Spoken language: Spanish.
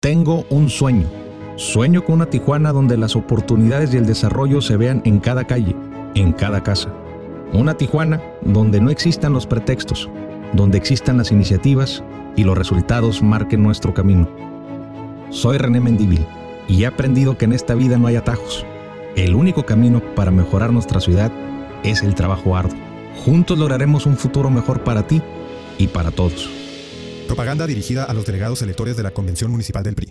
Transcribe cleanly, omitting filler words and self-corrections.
Tengo un sueño. Sueño con una Tijuana donde las oportunidades y el desarrollo se vean en cada calle, en cada casa. Una Tijuana donde no existan los pretextos, donde existan las iniciativas y los resultados marquen nuestro camino. Soy René Mendívil y he aprendido que en esta vida no hay atajos. El único camino para mejorar nuestra ciudad es el trabajo arduo. Juntos lograremos un futuro mejor para ti y para todos. Propaganda dirigida a los delegados electores de la Convención Municipal del PRI.